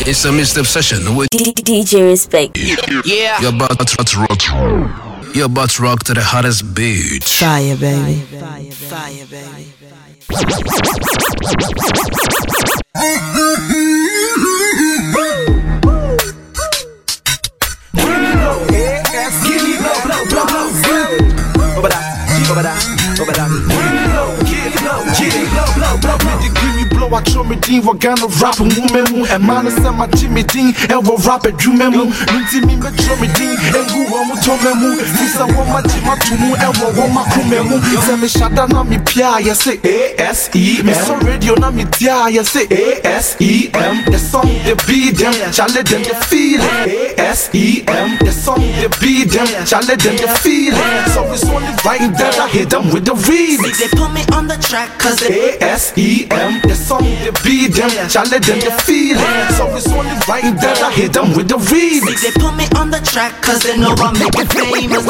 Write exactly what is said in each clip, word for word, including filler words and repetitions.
It's a mixtape session with D J Respect. Yeah. You're about to rock. You're about to rock to the hottest beat. Fire, baby. Fire, fire, baby. I show me Dean, what kind of rap and woman, and man, I said my Jimmy Dean, and we'll rap it, you memo. Ninty me, but show me Dean, and who want to memo. This I want my Jima to move, and what want my kumemo. Say me shada na mi pia, you say A S E M. So radio na mi tia, you say A S E M. The song, the beat, them, challenge them, the feeling. A S E M. The song, the beat, them, challenge them, the feeling. So it's only right that I hit them with the remix. They put me on the track, cause A S E M. The song, the beat, them, challenge them, the feeling. So it's only right that I hit them with the remix. They put me on the track, cause they know I make it famous.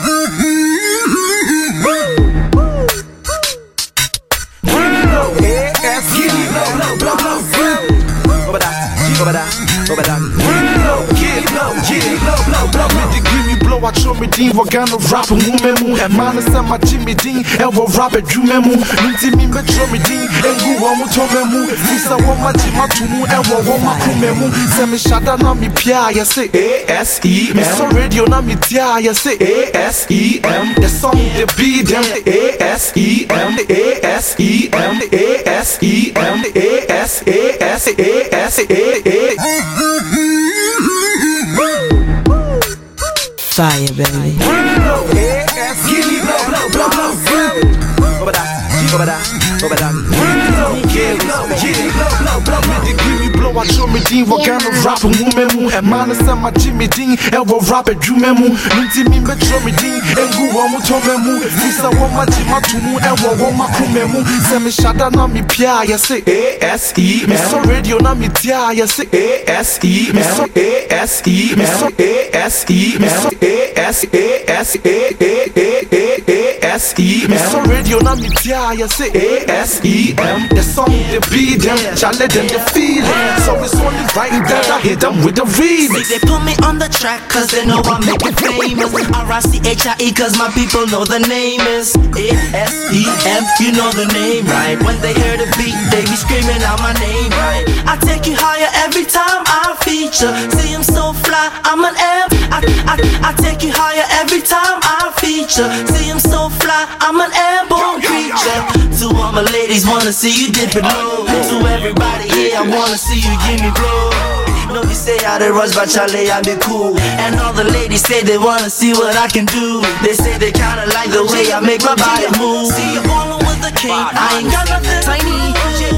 A S E M. Over that, over that, over that. Get low, get low, blow, blow, blow. Give me blow, I show me Dean, what kind of rap and woman. And man, I said my Jimmy Dean, and we'll rap it, you memo. Ninty me, but show me Dean, and who want to memo. This I want my Jima to move, and what want my kumemo. Say me shada na mi pia, you say A S E M. So radio na mi tia, you say A S E M. The song, the beat, them, A S E M, A S E M, A S E M, A S A S A S A A. Fire, baby. Over that, over that, over that. Get low, get low, blow, blow. Give me blow, I show me Dean, what kind of rap and woman. And man, I said my Jimmy Dean, and we'll rap it, you memo. Ninty me, but show me Dean, and who want to memo. This I want my Jima to move, and what want my kumemo. Say me shada na mi pia, you say A S E M. So radio na mi tia, you say A S E M. So A S E M. So A S E M. So A S A S A A A A S E M. So radio na mi tia, you say A S E M. The song, the beat, them, challenge them, the feeling. So it's only right that I hit them with the remix. They put me on the track, cause they know I make it famous. R I C H I E, cause my people know the name is A S E M. You know the name, right? When they hear the beat, they be screaming out my name, right? I take you higher every time I feature. See, I'm so fly, I'm an amp. I, I, I take you higher every time I feature. See, I'm so fly, I'm an airborne creature. To all my ladies, wanna see you dip it low. To everybody, yeah, I wanna see you give me blow. No, you say I dey rush, but Charlie, I be cool. And all the ladies say they wanna see what I can do. They say they kinda like the way I make my body move. See you ballin' with the king, I ain't got nothing tiny.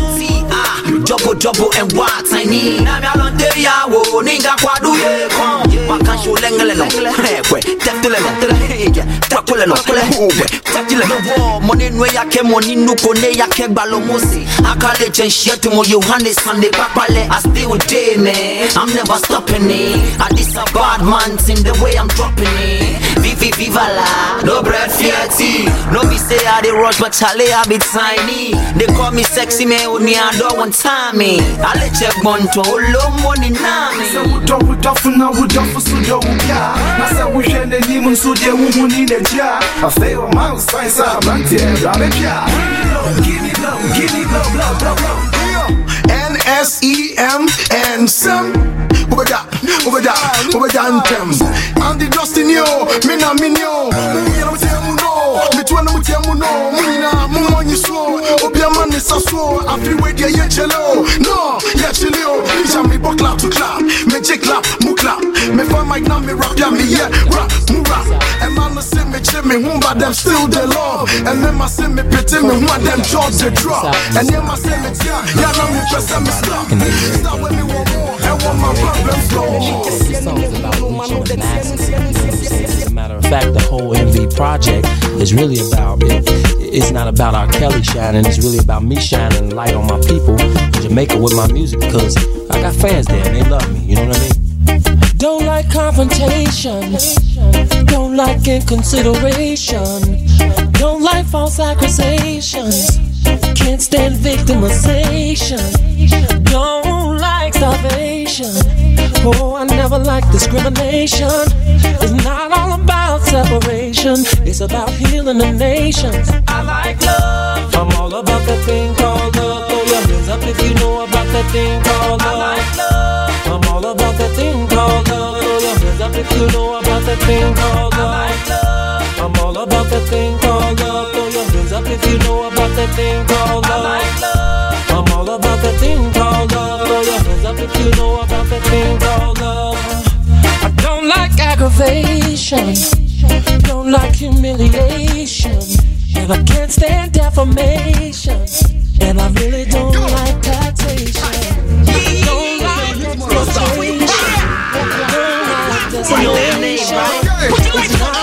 Double, double, and what I need. Now I'm on the yawo, ninga kwadu ye kon. Makansho lengelelo, kwe, teftelelo, heja, takulelo, kwe, teftelelo. Money no yake, money no kone yake balomosi. Akale chen shit mo Yohane Sunday papale. I stay with day, man. I'm never stopping it. I this a bad man, in the way I'm dropping it. Vivi viva la, no bread fiati. No be say I dey rush, but Charlie I be tiny. They call me sexy man, only I don't want time. I let you burn to all money now. So we don't we don't now we don't so do we are. I say we share the demon so they won't need a jar. I say oh man, science up and tear down the jar. Give it low, give it low, blow, blow, blow. N S E M and some. Over that, over that, over that anthems. I'm the Justin yo, me na me yo. Me na me tell you no, me tell you me tell you no. Me na me want you so. Obia man is so so. I feel way there yeah jello. No, yeah jello. Me jam me bo clap to clap, me j clap, mu clap. Me find mic now me rap yeah me yeah rap, mu rap. And man say me j me who but them still they love. And then I say me pity me who them jobs they drop. And then I say me yeah, yeah now me press and me stop. Stop when me want more. I want my problems gone. This song's about reaching the masses. As a matter of fact, the whole M V project is really about it. It's not about R. Kelly shining. It's really about me shining light on my people in Jamaica with my music because I got fans there and they love me. You know what I mean? Don't like confrontation. Don't like inconsideration. Don't like false accusations. Can't stand victimization. Don't like salvation. nation. Oh, I never liked discrimination. It's not all about separation. It's about healing the nations. I like love. I'm all about that thing called love. Throw your hands up if you know about that thing called love. I like love. I'm all about that thing called love. Throw your hands up if you know about that thing called love. I like love. I'm all about that thing called love. Throw your hands up if you know about that thing called love. I like love. I'm all about that thing called love. Throw your hands up if you know about that thing called love. I don't like aggravation. Don't like humiliation. And I can't stand defamation. And I really don't like taxation. I don't like exploitation. I don't like discrimination. It's not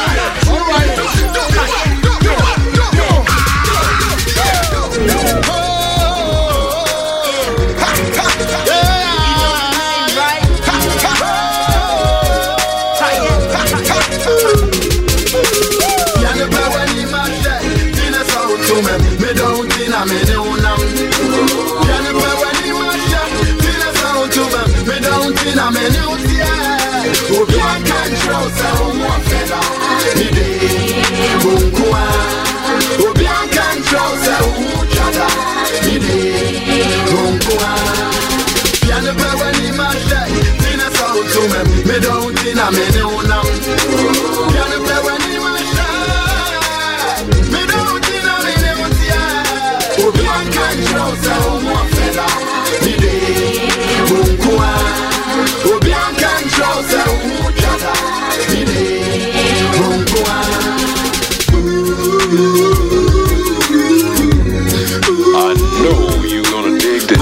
Me don't think I'm in you now. Can't play when you mash up. Me don't think I'm in you now. Oh, you can't show so much better. Me dey bunkwa. Oh, you can't show so much better. Me dey bunkwa. I know you gonna dig this.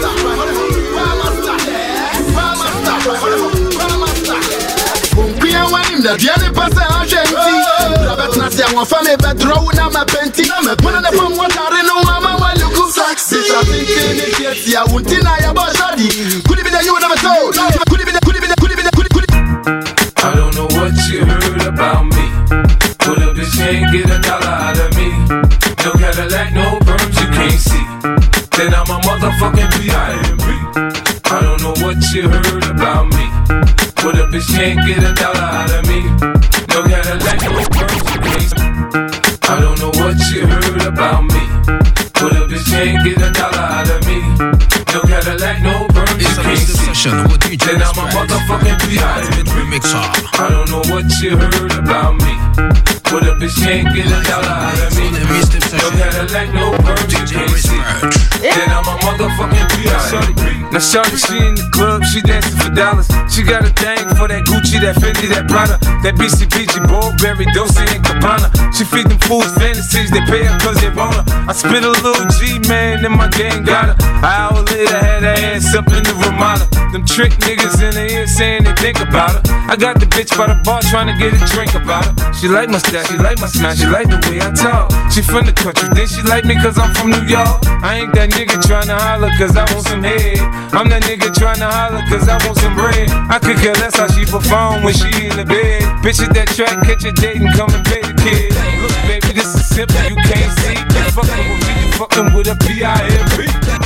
The Diane Passa Argenti. Robert Nassia, one family bedrow, now my penty. One of the from what I know, Mama, while you go sexy. I think it's I won't deny about Shadi. Could it be that you never told? Could it be that, could it be that, could it be that, could it, could it? I don't know what you heard about me. Put up this can't get a dollar out of me. No Cadillac, no perms you can't see. Then I'm a motherfucking P I M P. I don't know what you heard about me. Put up bitch can't get a dollar out of me. No Cadillac, no perms you can't see. I don't know what you heard about me. Put up bitch can't get a dollar out of me. No Cadillac, no perms you can't see. Then I'm a motherfucking P I M P. I don't know what you heard about me. Put up bitch can't get a dollar out of me. No Cadillac, no perms you can't see. Then I'm a motherfucking P I M P. Now shorty, she in the club, she dancing for dollars. She got a thing for that Gucci, that Fendi, that Prada, that B C B G, Burberry, Dolce and Gabbana. She feed them fools fantasies, they pay her cause they want her. I spit a little G, man, and my gang got her. An hour later, had her ass up in the Ramada. Them trick niggas in the ear saying they think about her. I got the bitch by the bar trying to get a drink about her. She like my style, she like my smile, she like the way I talk. She from the country, then she like me cause I'm from New York. I ain't that nigga trying to holler cause I want some head. I'm that nigga tryna holler cause I want some bread. I could care less how she perform when she in the bed. Bitch at that track, catch a date and come and pay the kid. Look baby, this is simple, you can't see. You fucking with me, you fucking with a P I M P.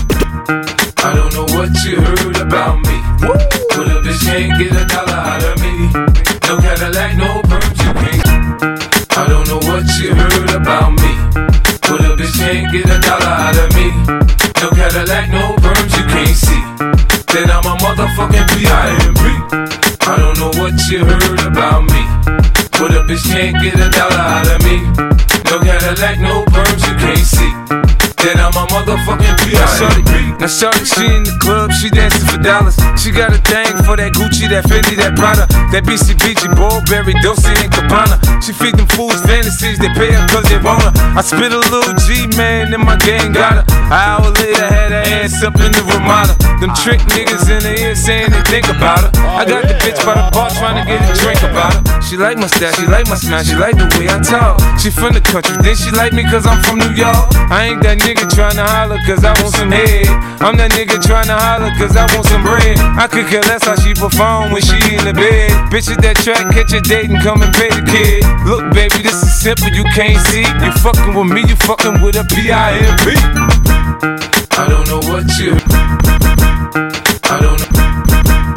I don't know what you heard about me. But a bitch can't get a dollar out of me. No Cadillac, no perms, you can't. I don't know what you heard about me. But a bitch can't get a dollar out of me. No Cadillac, no perms, you can't see. Then I'm a motherfucking P I M P. I don't know what you heard about me. But a bitch can't get a dollar out of me. No Cadillac, no perms, you can't see. Then I'm a motherfucking P I M P. Now shorty, she in the club, she dancing for dollars. She got a thing for that Gucci, that Fendi, that Prada, that B C B G, Burberry, Dolce and Gabbana. She feed them fools fantasies, they pay her cause they want her. I spit a little G, man, and my gang got her. An hour later, had her ass up in the Ramada. Them trick niggas in the ear saying they think about her. I got the bitch by the bar trying to get a drink about her. She like my style, she like my smile, she like the way I talk. She from the country, then she like me cause I'm from New York. I ain't that nigga tryna holler cause I want some head. I'm that nigga tryna holler cause I want some bread. I could care less how she perform when she in the bed. Bitch at that track, catch a date and come and pay the kid. Look baby, this is simple, you can't see. You fucking with me, you fucking with a P I M P. I don't know what you I don't know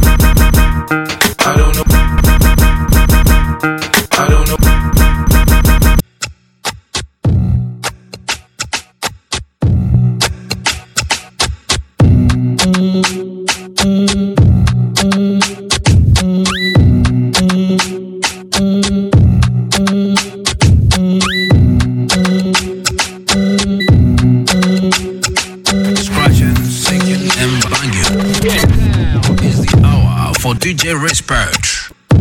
is the hour for D J Respect.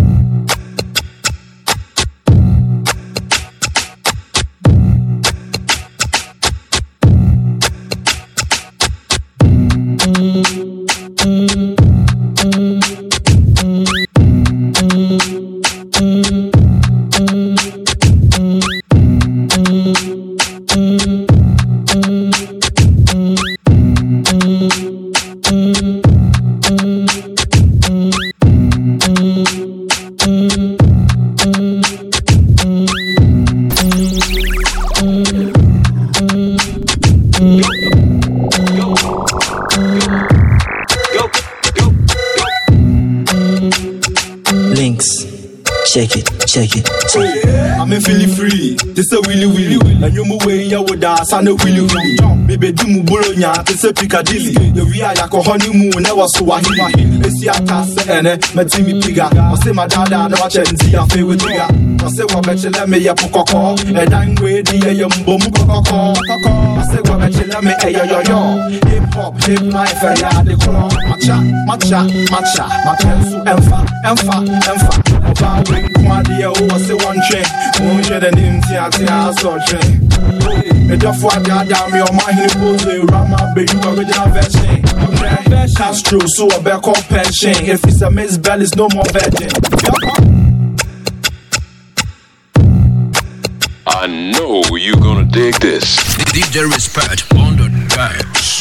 Check it, check it, check it. I'm a feeling free. This a willy willy. And you move away, you would dance and a willy willy. Baby, do mu Bologna, this a Piccadilly. The Ria Yako honeymoon, never so I hear. It's your task, and my Timmy Pigga. I say my dada, no chance, I feel with you. I say, what bet you let me a poco, and I'm way the young boom coco. I say, what bet you let me a yo yo. Hip hop, hip life, and ya the color. Matcha, matcha, matcha, matcha, emfa, emfa, emfa. About my dear, oh, say one train. Won't you the name Tia so train? It's just what God damn your mind, he pulls the Rama, baby, original version. Castro, so a back up pension. If it's a Miss Bell, it's no more virgin. I know you're gonna dig this. D J Respect on the tracks.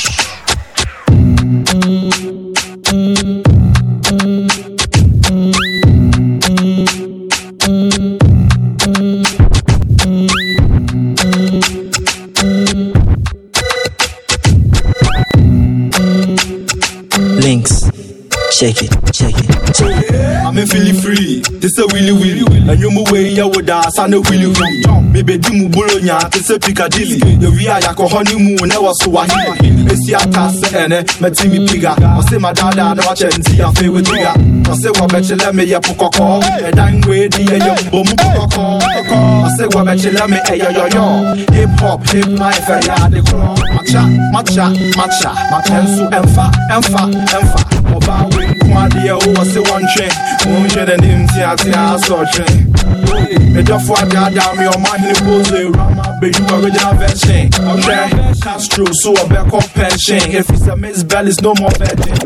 Links, check it, check it, check it. I'm a feeling free. This a willy willy. And you move away, you would dance and a willy willy. Baby, do mu Bologna, this a Piccadilly. The Ria Yako honeymoon, never so I hear. It's your task, and my Timmy Pigga. I say my dada, no chance, I feel with you. I say, what bet you let me a poco, and I'm way the young boom coco. I say, what bet you let me a yo yo yo. Hip hop, hip life, and ya the color. Matcha, matcha, matcha, matcha, emfa, emfa, emfa. About my dear, oh, I say one train. Won't you the name Tia so train? It's just what God damn your mind, he pulls the Rama, baby, original version. Okay, Castro, so a back up pension. If it's a Miss Bell, it's no more virgin.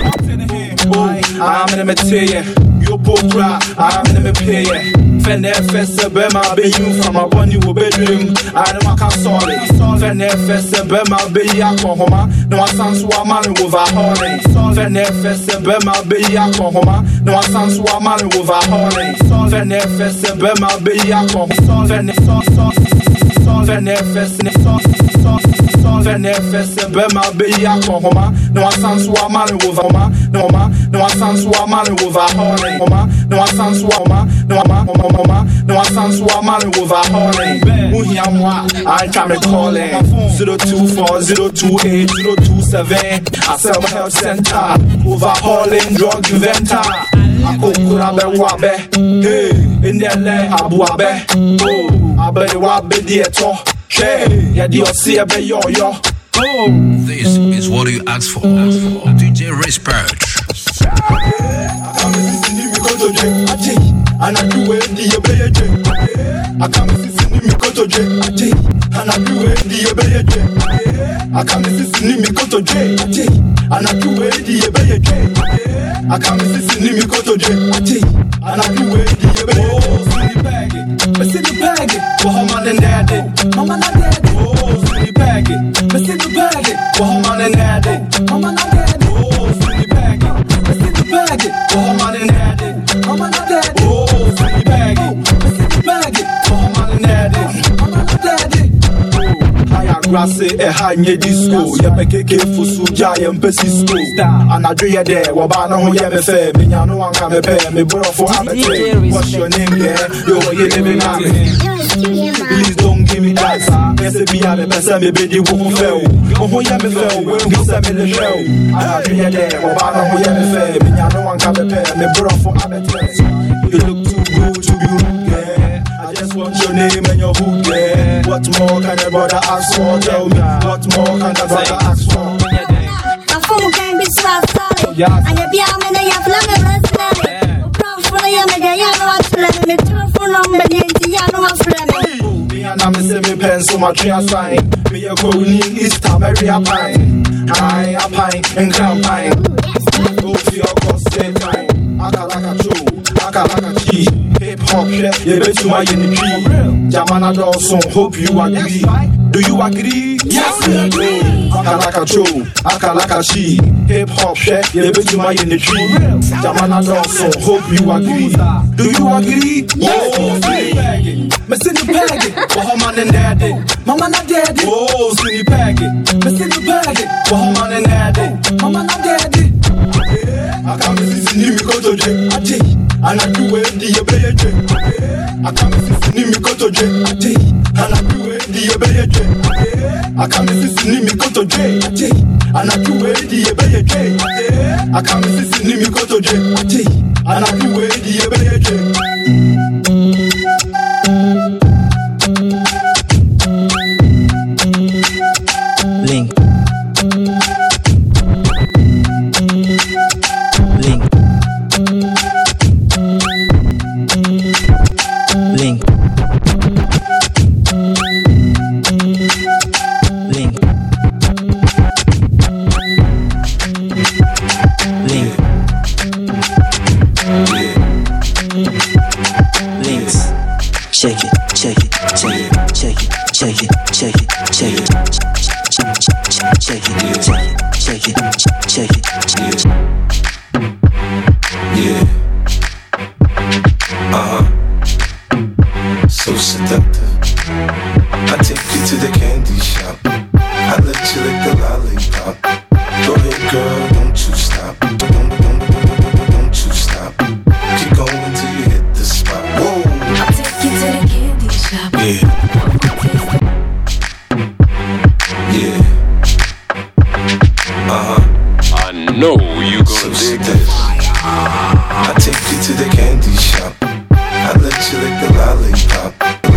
I'm in the material. You both cry, I'm in the pay. Fenne Fessa Bema, be you from a one you bedroom. I don't want to solve it. Fenne Fessa Bema, be Yakoma. No, I sound so a man with a horny. Fenne Fessa Bema, be Yakoma. No, I sound so a man with a horny. Fenne Fessa Bema, be Yakoma. Fenne Fenne Fessa Fenne Fessa Bema, be Yakoma. No, I sound so a man with a man. No, ma, no, I sound so a man with a horny. No, I sound so a man. No, ma, no, I sound so a man with a horny. Muhiamwa, I can be calling zero two four zero two eight zero two seven. I sell my health center, overhauling drug inventor. I cook Kurabe Wabe, hey, in the land, Abu Abe, oh, Abe Wabe Dieto, hey, Yadi Osia Yo Yo. This is what you asked for. Ask for. D J Respect. And I do it the obey. I come to see me go to J. And I do it the obey. I come to see me go to J. And I do it the obey. I come to see me go to J. And I do it the obey. Oh, see the bag it. I see the bag it. For Mama and Daddy. Mama and Daddy. Oh, see the bag it. I see the bag it. For Mama and Daddy. Mama and Daddy. Oh, see the bag it. I see the bag it. For Mama and Daddy. Mama and Daddy. Oh, see the bag it. I see the bag it. For Mama and Daddy. Mama and Daddy. Higher grass, a high disco. Yapeke Fusu, Giant Pesisco. And I do ya there. Wabana, who ya me fair. Miano, one can pay me, bro, for amateur. What's your name there? You're living out here. Please don't give me that. Yes, it be a person, maybe the woman fell. Oh, yeah, me fell. We'll send me the show. And I do ya there. Wabana, who ya me fair. Miano, one can pay me, bro, for amateur. You look too good to be rude, yeah. I just want your name and your hood, yeah. What more can a brother ask for? Tell me, what more can a brother ask for? A fool can't be so solid. Yes. And you be a man, you feel me, blessed. Yeah. Proud for you, me, you know what's left. Me telephone number, you know what's left. Me and I'm say me pen so much tree a sign. Me a go in Easter, Mary a pine. I a pine and crown pine. Go to your cost same time. Akalaka true, akalaka chi. Hip hop, yeah, you bet you my in the tree. Jamana Dawson, hope you agree. Do you agree? Yes, we agree. Akalaka true, akalaka chi. Hip hop, yeah, you bet you my in the tree. Jamana Dawson, hope you agree. Do you agree? Yes, me see you bag it, but her man and daddy. Mama not daddy. Oh, see you bag it. Me see you bag it, but her man and daddy. Mama not daddy. I can't see me go to jail. And I do it the obey. I can't see me go to jail. And I do it the obey. I can't see me go to jail. And I do it the obey. I can't see me go to jail. And I do it the obey. Link. Link. Link. Link. Link. Links. Shake it, shake it, shake it, shake it, shake it, shake it, shake it. Shake it, shake it, shake it, shake it, shake it. Yeah. Uh-huh. So seductive. I take you to the candy shop. I let you lick the lollipop. Go ahead, girl, don't you stop. Don't, don't, don't, don't, don't you stop. Keep going till you hit the spot. Whoa. I take you to the candy shop. Yeah. Yeah. Uh-huh. I know you gonna So dig seductive. this. I take you to the candy shop. I let you lick the lollipop.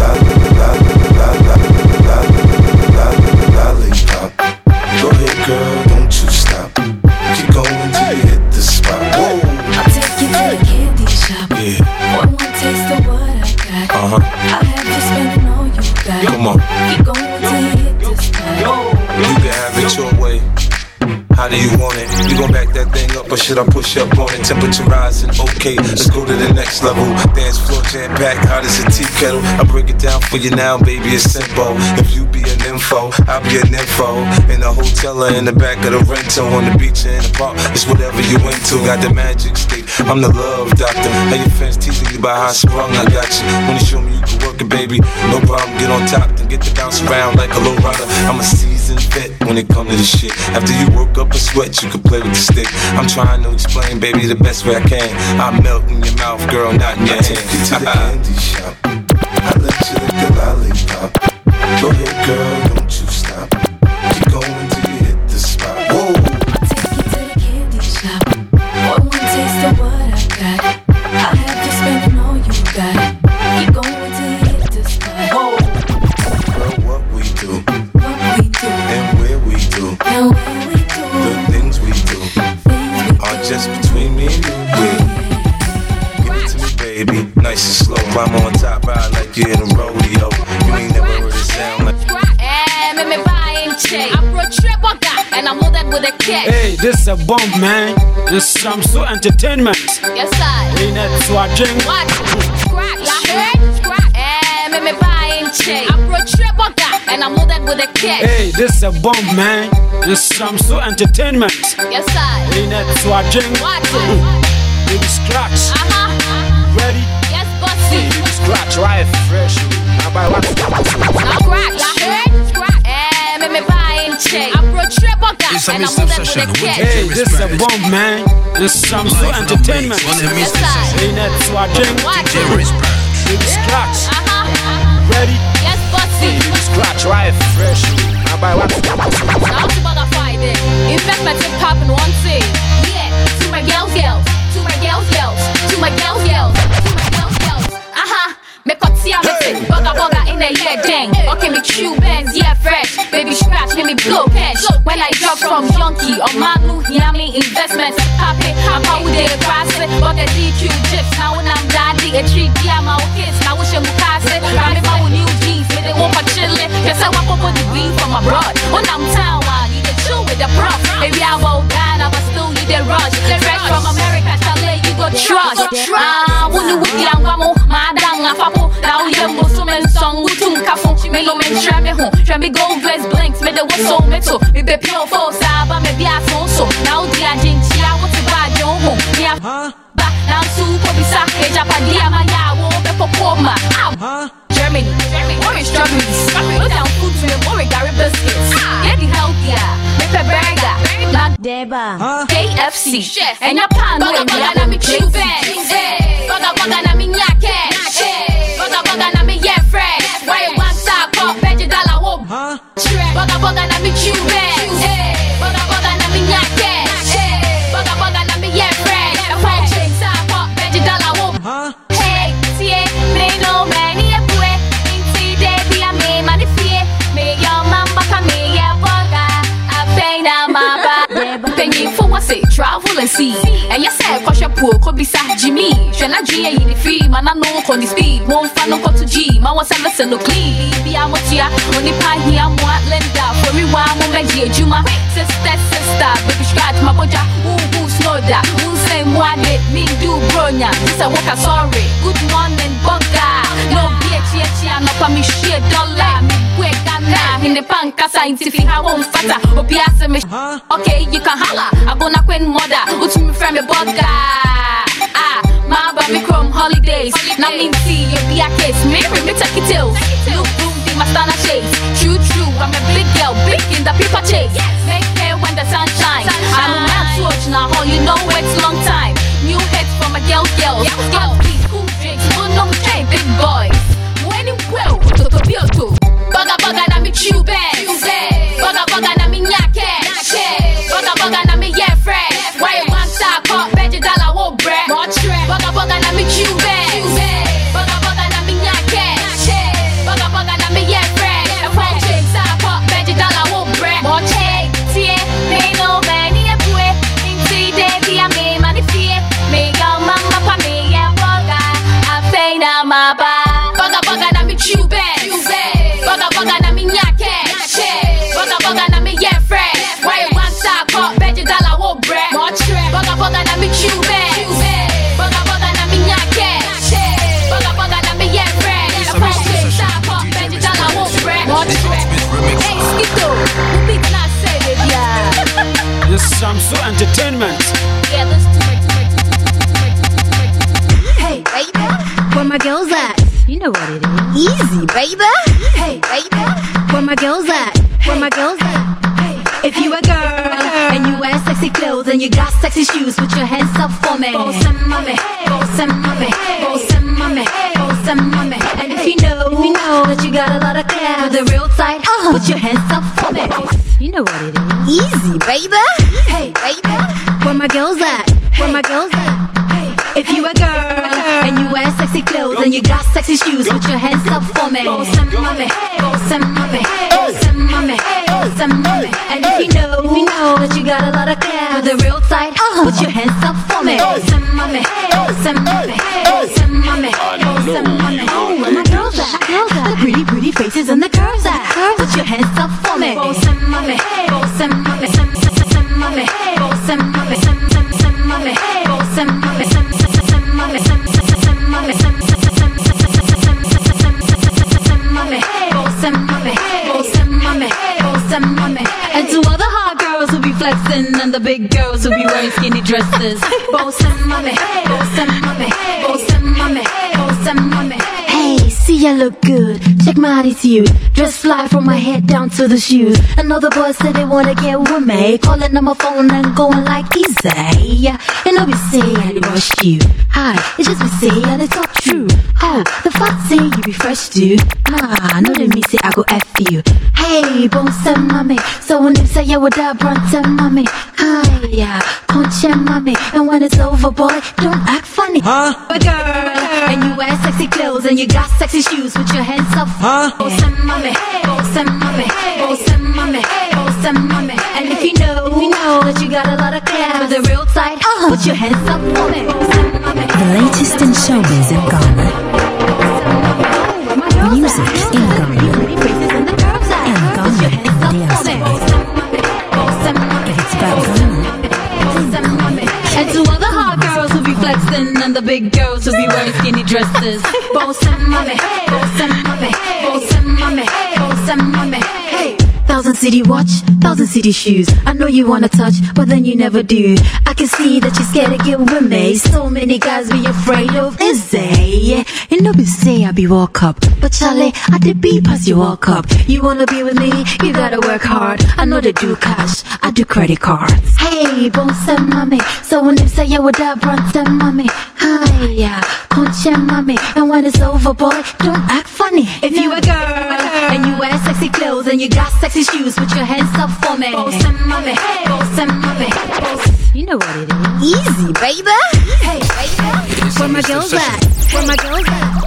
Lollipop. Go ahead, girl, don't you stop. Keep going till you hit the spot. Whoa. I take you to the candy shop. Yeah. One more taste of what I got. Uh-huh. I'll have you spending all you got. Come on. Keep going till you hit the spot. You can have it your way. How do you want it? You gon' back that thing up or should I push up on it? Temperature rising, okay, let's go to the next level. Dance floor jam packed, hot as a tea kettle. I break it down for you now, baby, it's simple. If you be an info, I'll be an info. In a hotel or in the back of the rental, on the beach or in the park, it's whatever you into. Got the magic stick, I'm the love doctor. Now your fans teasing you by how I sprung, I got you. When you show me you can work it, baby, no problem. Get on top, then get to bounce around like a low rider. I'm a seasoned vet when it comes to this shit. After you work up a sweat, you can play with the stick. I'm trying to explain, baby, the best way I can. I melt in your mouth, girl, not in your hand. I take you to the candy shop. I let you lick the lollipop. Go ahead, girl, don't you stop. Keep going till you hit the spot. Whoa. I take you to the candy shop. One more taste of what I got. I'll have you spending all you got. Keep going till you hit the spot. Girl, what we do What we do and where we do, and where we do. the things we do are just between me and you. Yeah. Give it to me, baby, nice and slow. Climb on top, ride like you're in a rodeo. You ain't never heard it sound like. Eh, me me buying check. I'm pro triple guy, and I'm loaded with a kick. Hey, this is a bomb, man. This is Samso Entertainment. Yes, I. Ain't that swatching? What? Scratch, you heard? Scratch. Eh, me me buying check. I'm pro triple guy, and I'm loaded with a kick. Hey, this is a bomb, man. This is Samso Entertainment. Yes, I. Ain't that swatching? What? Baby Scratch. Uh huh. Ready? Yes, bossy. Baby Scratch, right? Fresh. Now by what? Now scratch, you heard? Scratch. Eh, me me buying check. I'm pro triple guy, It's a and I'm mixed-up loaded with session a with kick. Hey, this is a bomb, man. This is Samso Live from the Entertainment. base, one of the Yes, mixed-up I. session. Ain't that swatching? What? Jerry's Bird. Baby Scratch. Uh huh. Ready? Yes, bossy. Baby Scratch, right? Fresh. Now by what? Now to butterfly then. In fact, my tip poppin' one thing. Yeah, to my girls yells, to my girls yells, to my girls yells, to my girls yells. Uh huh. Me cut see a missing, bugger bugger in the head dang. Okay, me true bands, yeah, fresh. Baby scratch, give me blow cash. When I drop from Junkie or Manu, Yami investments. Happy, I'm out with the grass, but the D Q chips. Now when I'm daddy, a treat, yeah, my kids. Now wish I'm Mukase, I'm about new jeans, but they won't chillin'. Cause I walk up on the green from abroad. When I'm town, you get chill with the prof. Maybe I won't die, but still you the rush. Fresh from America, Chalet, you go trust. Ah, when you with young Wamo, Madang, Apapo, now you're Muslim song, Utum Kafo, me no men try me home, try me gold glass blinks, me the whistle metal, me be pure for Saba, maybe I so. Now the agent, I want to buy your home. Yeah, huh? Now super bisa, Japadia, my ya, won't be for Poma. Germany, orange strawberries, look down food to them, orange Gary biscuits. Get the healthier, pepper burger, black Deba, K F C, and your pan, Baga Baga na mi Cuban, Baga Baga na mi nyake, Baga Baga na mi yeah fresh. Why you want to pop, veggie dollar whoop? Baga Baga na mi Cuban, Baga Baga na mi nyake, Baga Baga na mi yeah fresh. Pop, veggie dollar whoop. Hey, tie, me no many a boy. Inti de be a me manifie. Me your mama pa me ya boga. I pay na mama. Penny for what say travel and see. And you say cause your poor could be sa Jimmy. Shana G in the free man I know on the speed. Won't fan no go to G. Man was a listen no clean. Be a what ya only pa here I'm what Linda. For me one mo me G Juma. Sister sister baby scratch my boja. Who who slow that. Who say what it me do bronya. This a work a sorry. Good morning bunga. No bitch yet ya no pa me shit dollar. Me quick na in the pankasa intifi ha won't fata. Obiase me. Okay you can holla. I gonna queen mother. Who's me from the bunga. Ah, my baby chrome holidays. Now me see you be a case. Mary me take it till. Look boom be my stunner shades. True true I'm a big girl. Big in the paper chase. Make hair when the sun shines. I'm a man torch now. All you know it's long time. New hits from a girl girl. Girl please cool drinks. One no hey big boys. When you well to the beautiful. Baga baga na mi Cuban. Baga baga na mi nyake. Baga baga na mi yeah fresh. Why you want to pop veggie dollar whoop bread? Baga baga na mi Cuban. Baga baga na mi nyake. Baga baga na mi yeah fresh. Pop veggie dollar whoop bread. Hey, tie, me no many a boy. Inti de be a me manifie. Me your mama pa me yeah boga. I pay na my ba. Baga baga na mi Cuban. Baga baga na mi nyake. Baga baga na mi yeah fresh. Why you want to pop veggie dollar whoop bread? Baga baga na mi Cuban. Baga baga na mi nyake. Baga baga na mi yeah fresh. Pop veggie dollar whoop bread. Hey Skito, who beat not say it yeah. This is Samso Entertainment. Yeah, let's do it, do it, do it, do it, do it. Hey, baby, where my girls at? You know what it is. Easy, baby. Hey, baby, where my girls at? Where my girls at? If you a girl and you wear sexy clothes and you got sexy shoes, put your hands up for me. Boss and mommy, boss and mommy, boss and mommy, boss and mommy. And if you know, if you know that you got a lot of class with the real tight, uh-huh. Put your hands up for me. You know what it is. Easy, baby. Hey, baby, where my girls at? Where my girls at? If you a girl and you wear sexy clothes and you got sexy shoes, put your hands up for me. Boss and mommy, boss and mommy, boss and mommy, boss and mommy. And if you know, if you know that you got a lot of class with the real tight, uh-huh. Put your hands up for me. Boss and mommy, boss and mommy, boss and mommy, boss and mommy. Oh, where my girls at? The pretty, pretty faces and the curves at. Put your hands up for me. Boss and mommy, boss and mommy, some, some, some, mommy, boss and mommy, some, some, some, mommy, boss and mommy, some, some, some, mommy, some, some, some, mommy, some, some, some, some, mommy, boss and mommy, boss and mommy, boss and mommy. And to all the hot girls who be flexing and the big girls who be wearing skinny dresses, boss and mommy, boss and mommy, boss and mommy, boss and mommy. Hey, see I look good, check my attitude. Dress fly from my head down to the shoes. And all the boys say they wanna get with me, calling on my phone and going like easy. And I'll be saying I rush you. Hi, it's just me say and it's all true. Oh, the fuck say you be fresh dude. Nah, no let me say I go F you. Hey, boss and mommy, so when they say yeah what up, run to mommy. Hi, yeah, punch and mommy. And when it's over boy, don't act funny. Huh? A girl and you wear sexy clothes and you got sexy shoes, put your hands up. Huh? Oh, some mommy, oh, some mommy, oh, some mommy, oh, some mommy. And if you know, you know that you got a lot of class with a real tight, uh, put your hands up for me. Oh, some mommy. The latest in showbiz in Ghana. Music in Ghana. And Ghana diaspora. If it's about Ghana. And to all the hot girls who be flexing and the big girls who be wearing skinny dresses. Boss and mommy, boss and mommy, boss and mommy, boss and mommy. Hey. Thousand city watch, thousand city shoes. I know you wanna touch, but then you never do. I can see that you're scared to get with me. So many guys be afraid of Izzy. You know, be say I be walk up, but Charlie, I did be pass you walk up. You wanna be with me? You gotta work hard. I know they do cash, I do credit cards. Hey, boss and mommy. So when they say you would have brunch and mommy, hi, yeah, punch and mommy. And when it's over, boy, don't act funny. If you a girl and you wear sexy clothes and you got sexy shoes, put your hands up for me. Boss and mommy, boss and mommy. You know what it is. Easy, baby. Hey, baby. Where my girls at? Where my girls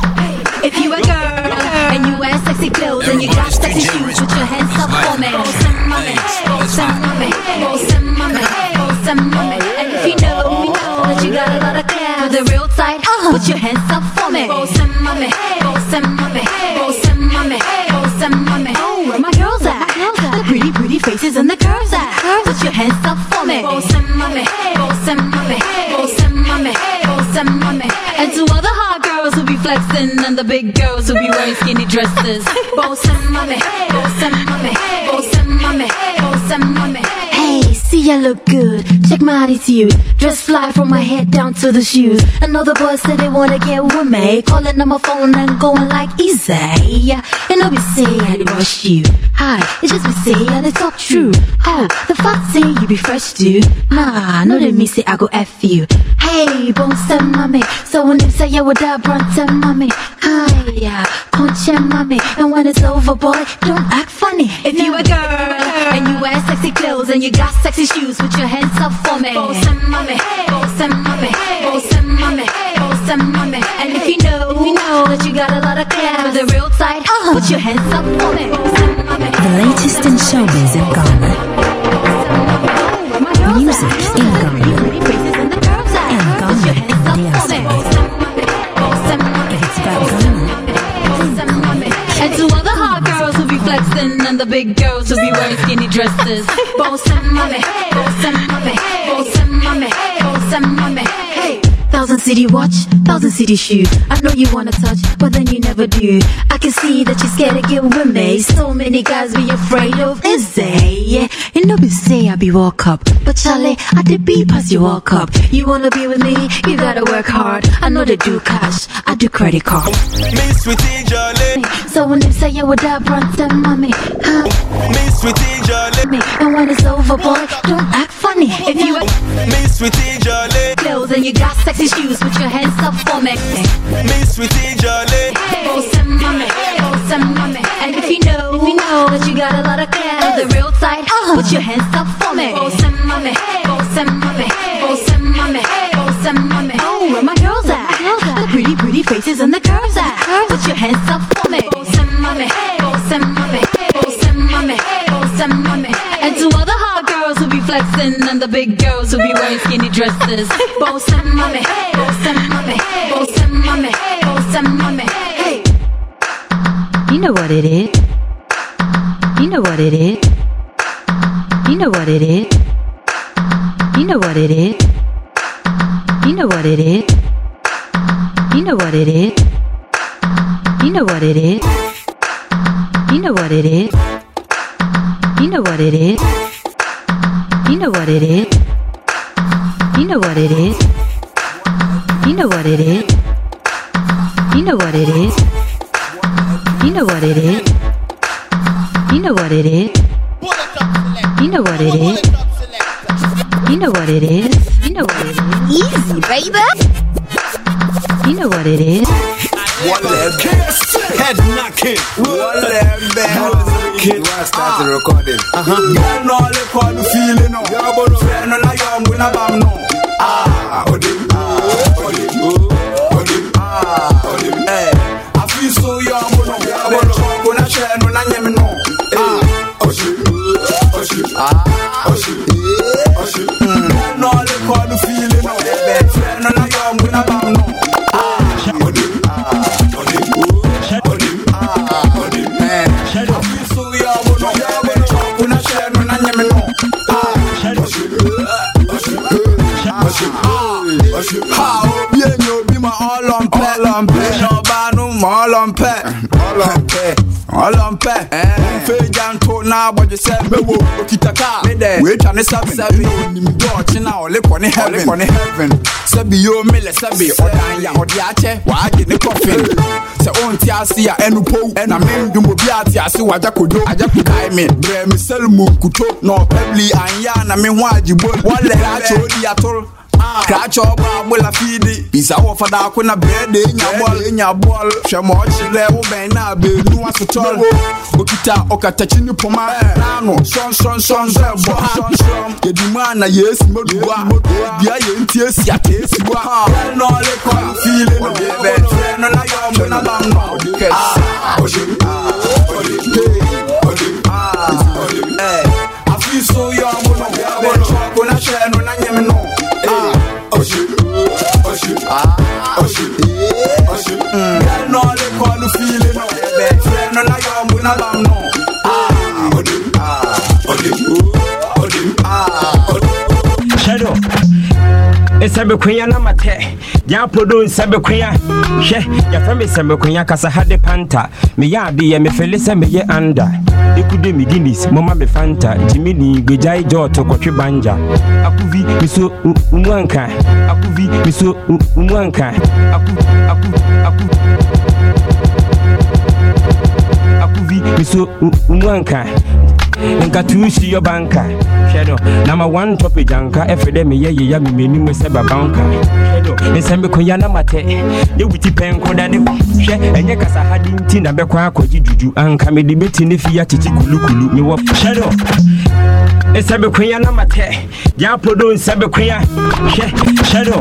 at? If you a girl and you wear sexy clothes and you got sexy shoes, put your hands up for me. Boss and mommy, boss and mommy, boss and mommy, boss and mommy. And if you know, you know that you got a lot of class with a real tight, uh, put your hands up for me. Boss and mommy, boss and mommy, boss and mommy, boss and mommy. Oh, where my girls at? The pretty, pretty faces and the curves at. Put your hands up for me. Boss and mommy, boss and mommy, boss and mommy, boss and mommy. And to all the hot girls who be flexing and the big girls who be wearing skinny dresses. Boss and mommy, boss and mommy, boss and mommy, boss and mommy. Hey, see I look good, check my attitude. Dress fly from my head down to the shoes. Another boy said they wanna get with me, calling on my phone and going like easy. And I'll be say I did rush you. Hi, it's just me say and it's all true. Oh, the fuck say you be fresh dude. Nah, no they me say I go F you. Hey, bones and mommy. So when they say you would have brunch and mommy, hi, yeah, punch and mommy. And when it's over, boy, don't act funny. If you a girl and you wear sexy clothes and you got sexy shoes, put your hands up for me. Boss and mommy, boss and mommy, boss and mommy, boss and mommy. And if you know, you know that you got a lot of class with a real tight, uh, put your hands up for me. Boss and mommy. The latest in showbiz in Ghana. Music in Ghana. And Ghana diaspora. If it's about Ghana. And to all the hot girls who be flexing and the big girls who be wearing skinny dresses. Boss and mommy, boss and mommy, boss and mommy, boss and mommy. Hey. Thousand city watch, thousand city shoes. I know you wanna touch, but then you never do. I can see that you're scared to get with me. So many guys be afraid of Izzy. Yeah, you know, be say I be walk up, but Charlie, I did be pass you walk up. You wanna be with me? You gotta work hard. I know they do cash, I do credit card. Me sweetie jolly. So when they say you would have brunch and mommy, huh? Me sweetie jolly. And when it's over, boy, don't act funny. If you a me sweetie jolly. Clothes and you got sexy shoes, put your hands up for me. Me sweetie jolly. Boss and mommy, boss and mommy. And if you know, if you know that you got a lot of class with a real tight, uh, put your hands up for me. Boss and mommy, boss and mommy, boss and mommy, boss and mommy. Oh, where my girls at? The pretty, pretty faces and the curves at. Put your hands up for me. Boss and mommy, boss and mommy, boss and mommy, boss and mommy. And to all the hot girls who be flexing and the big girls who be wearing skinny dresses. Boss and mommy, boss and mommy, boss and mommy, boss and mommy. Hey. You know what it is. You know what it is. You know what it is. You know what it is. You know what it is. You know what it is. You know what it is. You know what it is. You know what it is. You know what it is. You know what it is. You know what it is. You know what it is. You know what it is. You know what it is. You know what it is. You know what it is. You know what it is. Easy, baby. You know what it is. One leg kiss, head knocking. One leg bend. Kid, I started recording. Uh huh. Girl, no, I call the feeling. No, yeah, but no friend, no, I am when I bam no. Ah, odim, ah, odim, odim, ah. How be you be my all on pet, all on pet, no banum, all on pet, all on pet, all on pet. Fejan to now, but you said, Bewo, Okitaka, wait on the subsabi, Dodge now, live on heaven, on heaven. Sabi, you mille sabi, or Danya, or Diache, why did the coffin? So on Tiasia and Po, and I mean, do Mubiatia, so I could do, I just I mean, Brem Selmu, Kuto, no, Pebly, and Yan, I mean, why you would, what let I show the atoll. Catch up, will I feed it? Is our father when a bread in your ball, in your ball, Shamoch, level, Bena, be no one to tell. Okita, Okatachin, Poma, Nano, son, son, son, son, son, the demand, yes, Modua, the iron tears, Yatis, Waha, no, they call feeling of the bed, and I am when I don't know. I feel so young when I share no name. Oh shit, oh shit, oh shit, oh shit. Girl, no, they call you feeling no bad friend, no, I am when I don't know. Ah, oh dim, ah, oh dim, oh dim, ah, oh dim. Shadow. Esabe kwenya na mate ya podo nsabe kwenya hwe ya fami sabe kwenya kasa hade panta me ya bi ya me felisa me ye anda ekude mi Guinness mama me fanta jimini gejai joto kwotwe banja akuvi miso umwanka akuvi miso umwanka aku aku aku akuvi miso umwanka nka tushi yo banka shadow number one topic janka everyday me ye ya me meni me se babanka shadow esembe konya na mate ye wuti penko da de hwe enye kasa hadi nti na bekwa akoji juju anka me de beti ne fia titi kulukulu me wo shadow esembe konya na mate ya podo nsembe konya hwe shadow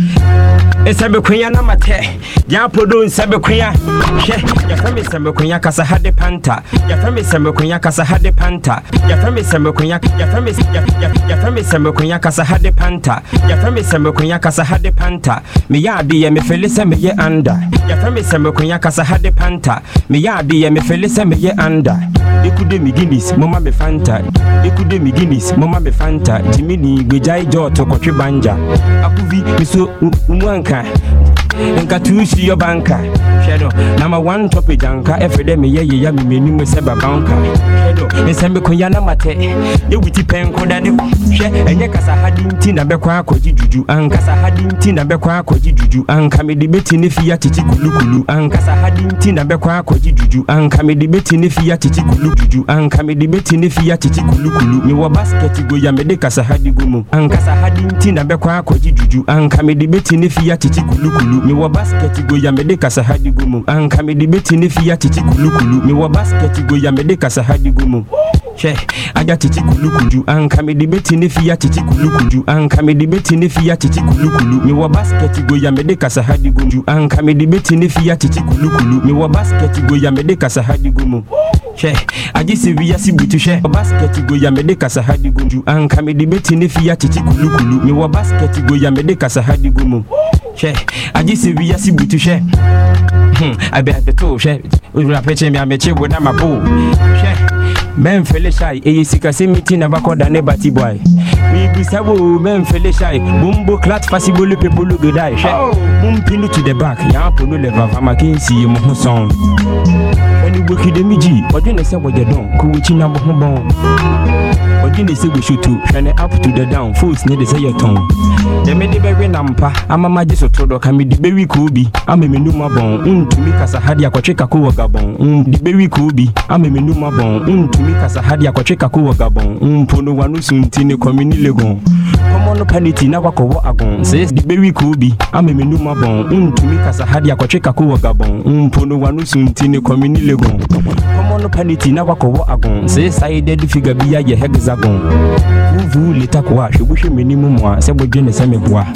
esembe konya na mate ya podo nsembe konya hwe ya fami sembe konya kasa hade panta ya fami sembe konya kasa hade panta ya fami sembe konya ya fami ya ya fami sembe konya kasa hade panta ya fami sembe konya kasa hade panta me ya bi ya me felisa me ye anda ya fami sembe konya kasa hade panta me ya bi ya me felisa me ye anda ekude mi Guinness mama me fanta ekude mi Guinness mama me fanta jimini gejai joto kwotwe banja akuvi miso umwanka nka tushi yo banka shadow number one topic janka everyday me ye ya me meni me se babanka shadow esembe konya na mate ye wuti penko da de hwe enye kasa hadi nti na bekwa akoji juju anka sa hadi nti na bekwa akoji juju anka me de beti ne fia titi kulukulu anka sa hadi nti na bekwa akoji juju anka me de beti ne fia titi kulukulu anka me de beti ne fia titi kulukulu me wo basket go ya me de kasa hadi gumu anka sa hadi nti na bekwa akoji juju anka me de beti ne fia titi kulukulu me wo basket go ya me de kasa hadi gumu anka me de beti ne fia titi kulukulu me wo basket go ya me de kasa hadi gumu she aja titi kulukulu anka me de beti ne fia titi kulukulu anka me de beti ne fia titi kulukulu me wo basket go ya me de kasa hadi gumu anka me de beti ne fia titi kulukulu me wo basket go ya me de kasa hadi gumu she aji se wi yasi butu she basket go ya me de kasa hadi gumu anka me de beti ne fia titi kulukulu me wo basket go ya me de kasa hadi gumu she aji se wi yasi butu she hmm abi abeto she ura peche mi ameche boda mapo she men fele shy e sika se meeting na bakoda ne bati boy mi bisabo men fele shy bumbo clat fasibolo pepolo go die she mum pinu to the back ya polo le vava makinsi mo ho son eni boki de miji ojo ne se boje don ko wuchi na bo ho bon ojo ne se go shoot hwane up to the down fools ne de say your tongue de me de be nampa amama je so todo ka me de be wi ko bi amemenu ma bon untumi kasa hadi akwetweka ko wagabon um de be wi ko bi amemenu ma bon untumi kasa hadi akwetweka ko wagabon um pono wanu sunti ne komini legon komono paniti na wakowo agon says de be wi ko bi amemenu ma bon untumi kasa hadi akwetweka ko wagabon um pono wanu sunti ne komini legon komono paniti na wakowo agon says side de figure bi ya ye hexagon vuvu litakwa hwebuhwe minimum a se bodwe ne se meboa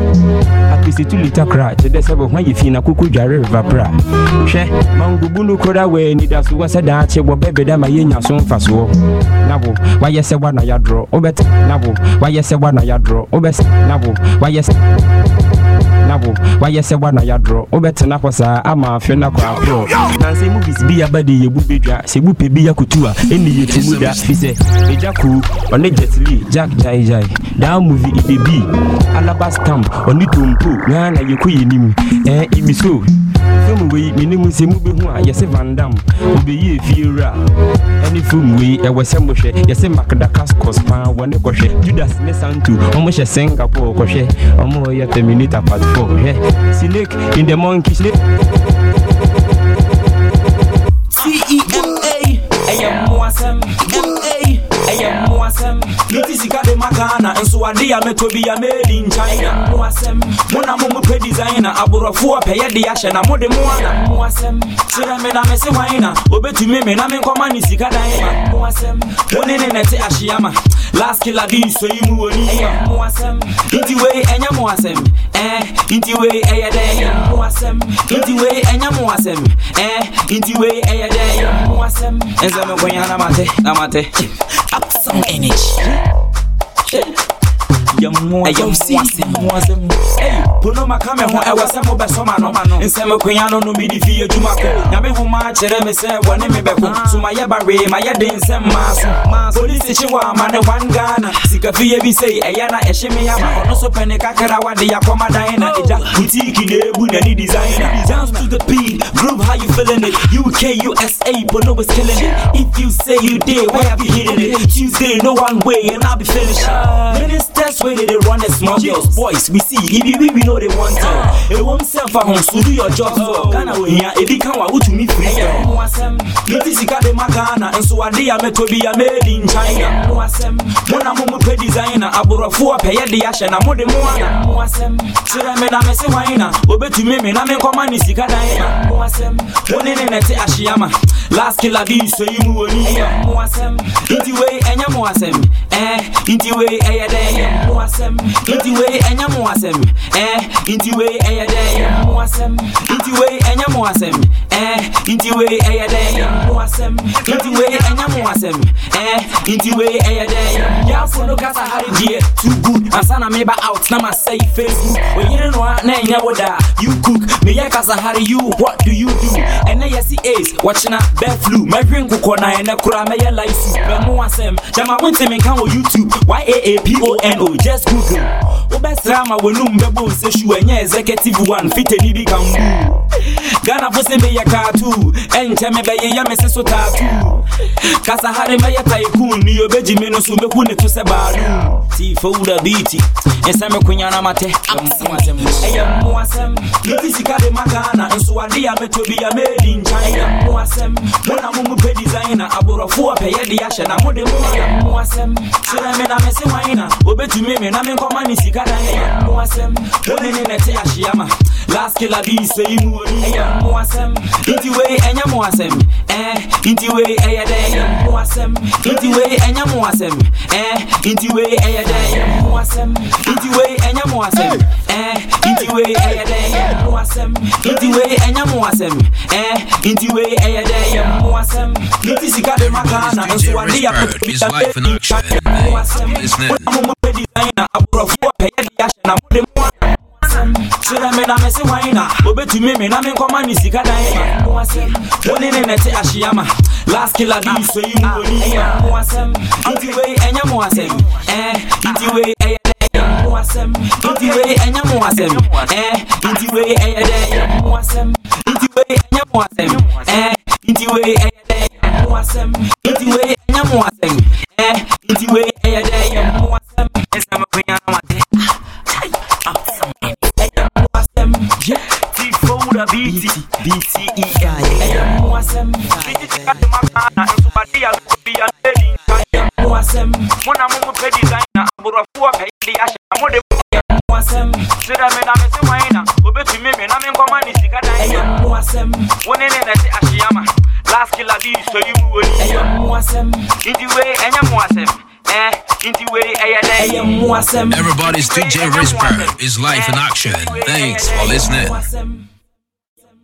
apisi tu litakra che de se bo hwan ye fi na kuku dware river pra hwe mangubu no kora we ni da so wasa da che bo bebe da ma ye nya so mfaso nabo wa ye se wa na ya dro obet nabo wa ye se wa na ya dro obet nabo wa ye Nabo, why you say one ya draw? Obetena kosa ama fena kwa pro. Na say movies be abadi ye bubedwa, say bupe be yakutua, eni ye tumuda. He say, Ejaku, on the Jet Li, Jack Jai Jai. That movie it be Alaba stamp on it umpu. Nana ye kuyi nim. Eh, imiso. Film we minimum say mube hua, yes Van Dam. Obe ye fiera. Any film we e was some she, yes Macadacas cospa, one koshe. Judas Nesantu, almost a Singapore koshe. Omo ya terminator part four. Yeah. Snake in the monkey snake. C E M A, I am Moasem, M A, I am Moasem. Nitisika de Magana, and so Adia Metobia made in China. Moasem, Mona Momo pe designer, Aburafu, Paya de Ashana, Mode Moana, Moasem, Siramena Messina, Obetu Meme, Namen Comani Sikadaima, Moasem, Monenete Ashiama, Last Killer D, so you move Moasem, Intiway, and Yamoasem, eh, Intiway, Ayadaya, Moasem, Intiway, and Yamoasem, eh, Intiway, Ayadaya, Moasem, and Zamagoyana Mate, Amate, up some energy. Yam Moasem, hey, Punoma come and I was some of Somano, and Sam Quayano no be the fear to Mako. Yabe Huma, Jeremy said, one name Beco, so my Yabare, my Yadin Sam Mas, Police Chihuahua, man, one Ghana, Sikafia be say, Ayana, Eshemiama, or also Penekakarawa, the Yakoma Diana, Boutique, the Bunani designer, dance to the beat, group, how you feeling it? U K, U S A, Bono was killing it. If you say you did, why have you hitting it? Tuesday, no one way, and I'll be finishing. Ministers, where they run the small girls, boys, we see, if we, we know they want to. It won't self at home, so do your job. So, Ghana, we here, if you can't, what to me free. Nitisika de Magana, and so Adia Metobia made in China. Moasem, Mona Momo pe designer, Aburafu, Paya de Ashana, Mode Moana. Moasem, Siramena Messina, Obetu Meme, Namen Comani Sikadaima. Moasem, Monenete Ashiama, Last Killer D, so you move Moasem, Intiway, and Yamoasem, eh, Intiway, Ayadaya, Moasem, Intiway, and Yamoasem, eh, Intiway, Ayadaya, Moasem, Intiway, and Yamoasem, eh, Intiway, Ayadaya, Moasem, Intiway, and Yamoasem, eh, Intiway, Ayadaya, Yafuno Casa Harry, too good, and Sana Meba out, Nama say Facebook, when you don't know, Naya, you cook, me Casa Harry, you, what do you do? And I see Ace, watching a bad flu, my drink Kukona and a Kuramaya Lysu, Moasem, Jama went to me on YouTube, Y A A P O N O, just Google. Obesrama will loom the bones, say you and executive one, fit a nibby cambu. Ghana for send me a car too, and tell me by a yamas so tattoo. Casa Harry Maya Tycoon, Neo Benjamin, so me put it to Sabaru. See, Foda Beatty, and Samuel Quinana Mate, I am Moasem, Nitisika de Magana, and so Adia Metobia made in China. Moasem, Mona Momo pe designer, Aburafu, Paya de Ashana, Mode Moasem, Siramena Messina, Obetu Meme, Namen Comani Sikadaima. Moasem, Monenete Ashiama, Last Killer D, so you move Moasem, Intiway, and Yamoasem, eh, Intiway, Ayadaya, Moasem, Intiway, and Yamoasem, eh, Intiway, Ayadaya, Moasem, Intiway, and Yamoasem, eh, Intiway, Ayadaya, Moasem, Intiway, and Yamoasem, eh, Intiway, Ayadaya, Moasem, Nitisika de Magana, and so Adia His life in action. Listening. Designer, Aburafu, Paya de Ashana, Mode Moana. Siramena Messina, Obetu Meme, Namen Comani Sikadaima. Moasem, Monenete Ashiama, Last Killer D, so you move Moasem, Intiway, and Yamoasem, eh, Intiway, Ayadaya, Moasem, Intiway, and Yamoasem, eh, Intiway, Ayadaya, Moasem, Intiway, and Yamoasem, eh, Intiway, Ayadaya, Moasem, Intiway, and Yamoasem, eh, Intiway, Ayadaya, Moasem, and some of the Yamate. T-Foda B T B T E I Moasem, Nitisika de Magana, and so Adia Metobia made in China. Moasem, Mona Momo pe designer, Aburafu, Paya de Ashana, Mode Moasem, Siramena Messina, Obetu Meme, Namen Comani Sikadaima. Moasem, Monenete Ashiama, Last Killer D, so you move Moasem, Intiway, and Yamoasem, eh, Intiway, Ayadaya, Moasem. Everybody's D J Risper is live in action. Thanks for listening.